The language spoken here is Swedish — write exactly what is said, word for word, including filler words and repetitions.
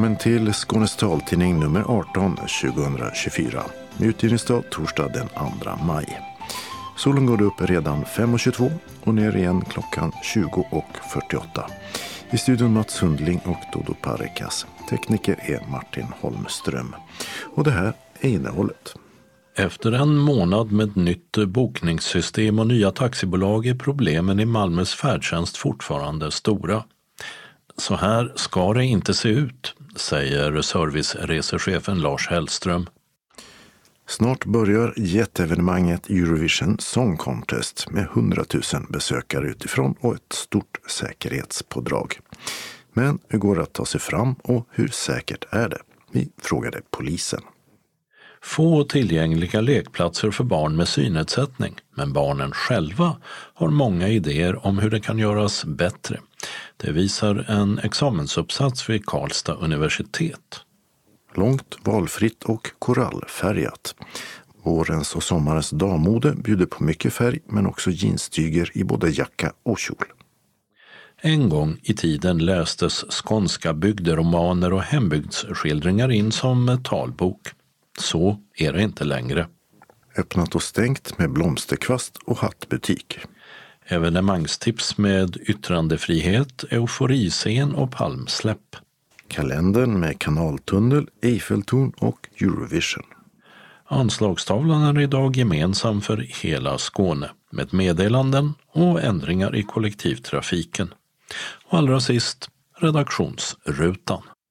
Välkommen till Skånes taltidning nummer arton tjugohundratjugofyra. Med utgivningsdag torsdag den andra maj. Solen går upp redan fem och tjugotvå och ner igen klockan tjugo och fyrtioåtta. I studion Mats Sundling och Dodo Parekas. Tekniker är Martin Holmström. Och det här är innehållet. Efter en månad med nytt bokningssystem och nya taxibolag är problemen i Malmös färdtjänst fortfarande stora. Så här ska det inte se ut, säger serviceresechefen Lars Hellström. Snart börjar jätteevenemanget Eurovision Song Contest med hundratusen besökare utifrån och ett stort säkerhetspådrag. Men hur går det att ta sig fram och hur säkert är det? Vi frågade polisen. Få tillgängliga lekplatser för barn med synnedsättning, men barnen själva har många idéer om hur det kan göras bättre. Det visar en examensuppsats vid Karlstad universitet. Långt, valfritt och korallfärgat. Vårens och sommarens dammode bjuder på mycket färg men också jeanstyger i både jacka och kjol. En gång i tiden lästes skånska bygderomaner och hembygdsskildringar in som talbok. Så är det inte längre. Öppnat och stängt med blomsterkvast och hattbutik. Evenemangstips med yttrandefrihet, euforiscen och palmsläpp. Kalendern med kanaltunnel, Eiffeltorn och Eurovision. Anslagstavlan är idag gemensam för hela Skåne med meddelanden och ändringar i kollektivtrafiken. Och allra sist redaktionsrutan.